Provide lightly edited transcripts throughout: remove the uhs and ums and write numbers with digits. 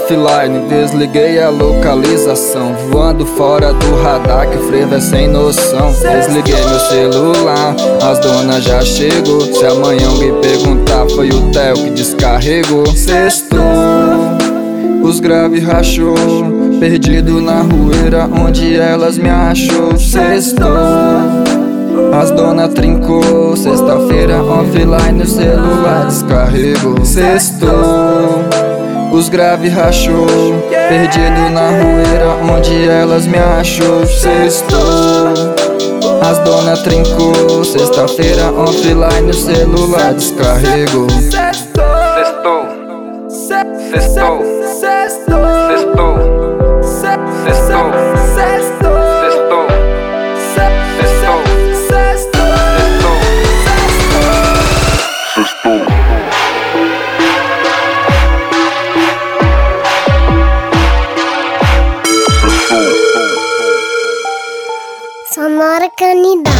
offline, desliguei a localização, voando fora do radar, que frevo é sem noção. Desliguei meu celular, as donas já chegou. Se amanhã alguém perguntar, foi o Theo que descarregou. Sextou, os graves rachou, perdido na rueira onde elas me achou. Sextou, as dona trincou, sexta-feira offline, o celular descarregou. Sextou, os graves rachou, perdido na rueira onde elas me achou. Sextou, as dona trincou, sexta-feira offline, o celular descarregou. Sextou, sextou, sextou, sextou, sextou, sextou, sextou, sextou, sextou, sextou. Sonora Canidade.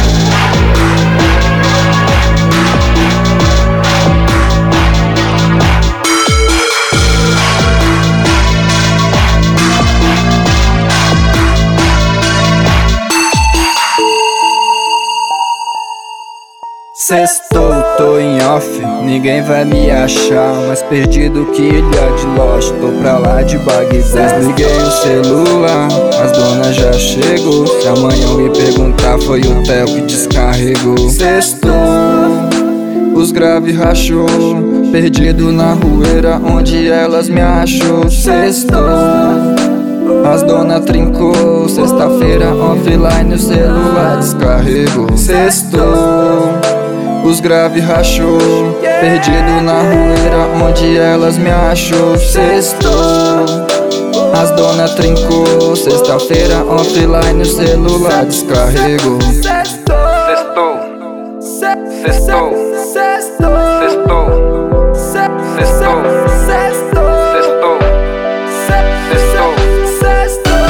Sextou, tô em off, ninguém vai me achar, mais perdido que ilha de Lost, tô pra lá de Bagdá. Desliguei o celular, as donas já chegou. Se amanhã me perguntar, foi o Theo que descarregou. Sextou, os graves rachou, perdido na rueira onde elas me achou. Sextou, as dona trincou, sexta-feira offline, o celular descarregou. Sextou, os graves rachou, perdido na rueira onde elas me achou. Sextou, as dona trincou, sexta-feira offline, o celular descarregou. Sextou, sextou, sextou, sextou, sextou, sextou, sextou, sextou, sextou, sextou.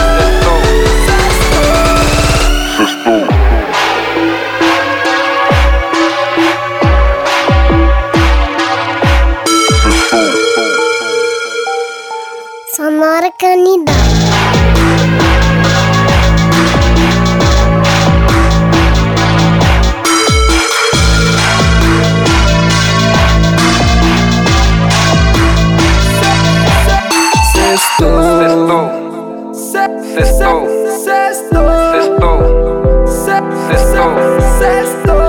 Sonora Canidade. Sextou, sextou, sextou, sextou, sextou, sextou.